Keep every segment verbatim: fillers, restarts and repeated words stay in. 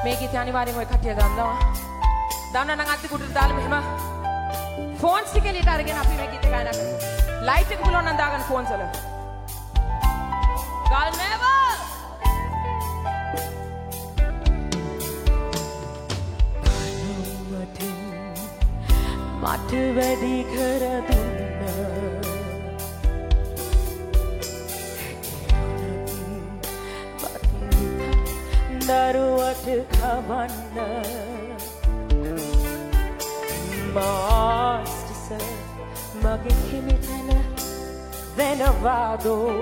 මේ ගීතය අනිවාර්යෙන්ම ඔය කට්ටිය දන්නවා. දන්නා නම් අද්දි කුටට දාලා මෙහෙම ෆෝන්ස් ටික එළියට අරගෙන අපි මේ ගීතය ගායනා කරමු. ලයිට් එක පුළුවන් නම් දාගන්න ෆෝන්ස් වල. ගල් නේවා මට වැඩි කර දුන්න දරුවට කවන්න මාස්ටස මගේ හිමිතන වෙනවාදෝ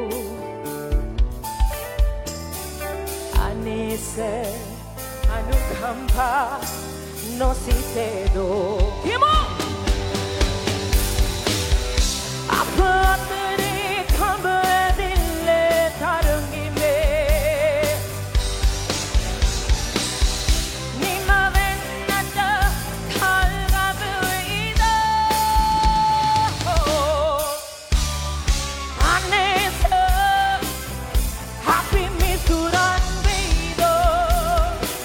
අනේස අනුකම්පා නොසිතේදෝ හිමෝ අපතරේ කඹ ඇදිල්ලේ තරංගිමේ නිම වෙන්නට කල්ගබුයිද අනේස අපි මිතුරන් වීදෝ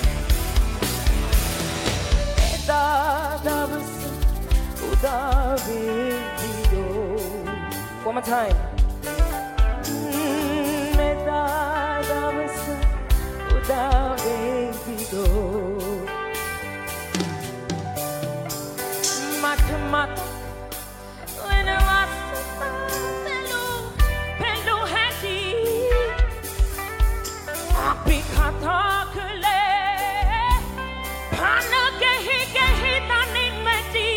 එදා දවස උදාවේ one more time. Meda davasa udave vido mat mat when I was pelu pelu hati api kata kle pana kehi kehi tanin meti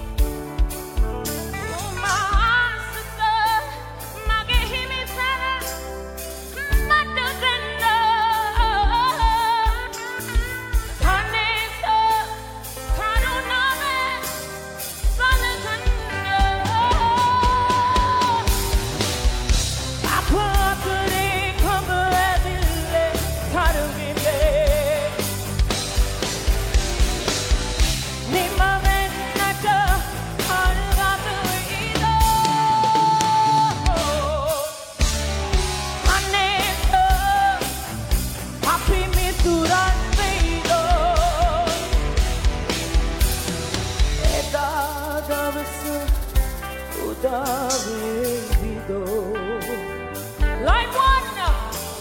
Like one now.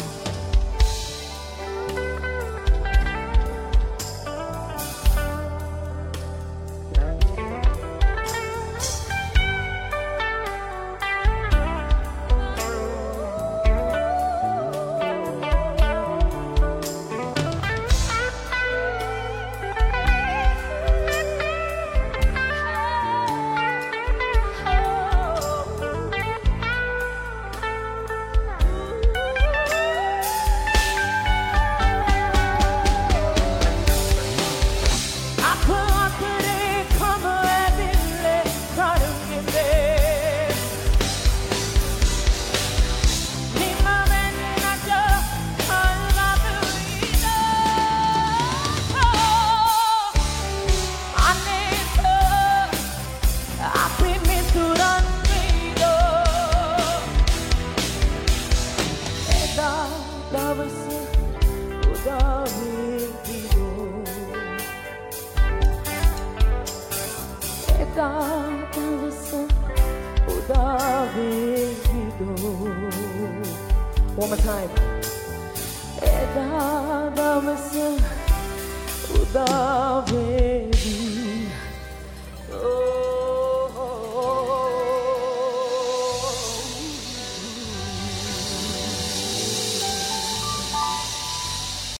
One more time. Eda davasa udave